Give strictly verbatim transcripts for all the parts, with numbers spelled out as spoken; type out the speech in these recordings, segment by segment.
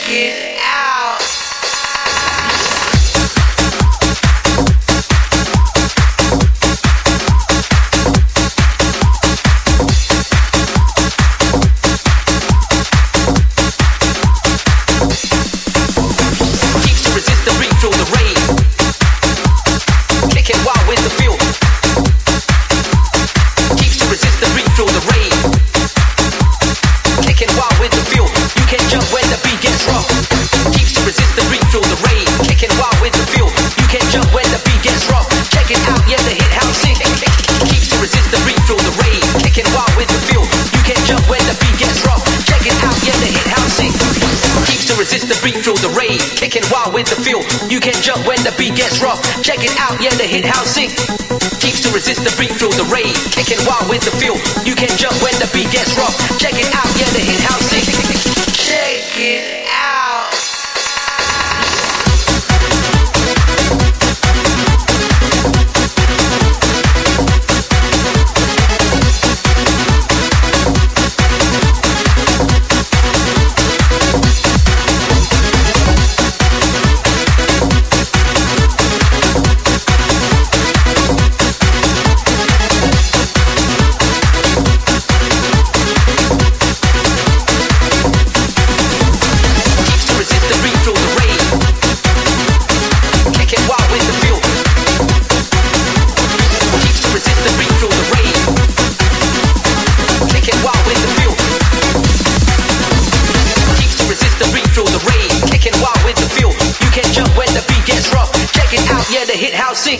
it out. Keeps to resist the beat through the rave. Kicking wild with the feel. Keeps to resist the beat through the rave. Kicking wild with the feel. You can jump when the beat gets rough. Keeps to resist the beat through the rave. Kicking wild with the feel. You can jump when the beat gets rough. Check it out, yeah, the hit house sick. Keeps to resist the beat through the rave. Kicking wild with the feel. You can jump when the beat gets rough. Check it out, yeah, the hit house sick. Keeps to resist the beat through the rave. Kicking wild with the feel. You can jump when the beat gets rough. Check it out, yeah, the hit house sick. Keeps to resist the beat through the rave. Kicking wild with the feel. You can jump when the beat gets rough. Check it out, yeah, the hit house sick. Check it out. Yeah, the hit house sick.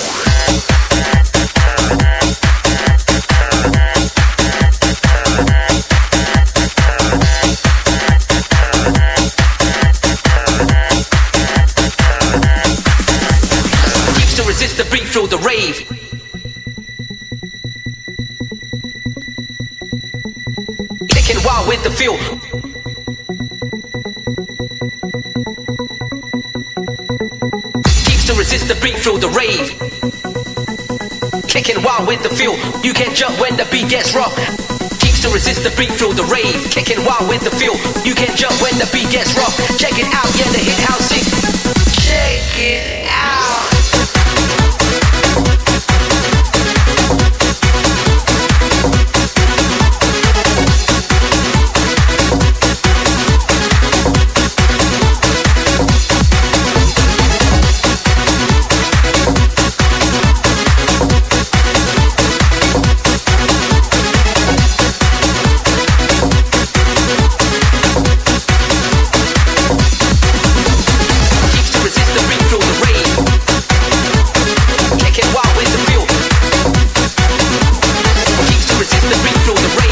Keeps to resist the beat through the rave. Kicking wild with the feel. Resist the beat through the rave. Kicking wild with the feel. You can jump when the beat gets rough. Keeps to resist the beat through the rave. Kicking wild with the feel. You can jump when the beat gets rough. Check it out, yeah, the hit house sick. Check it out. Resist the beat through the rain.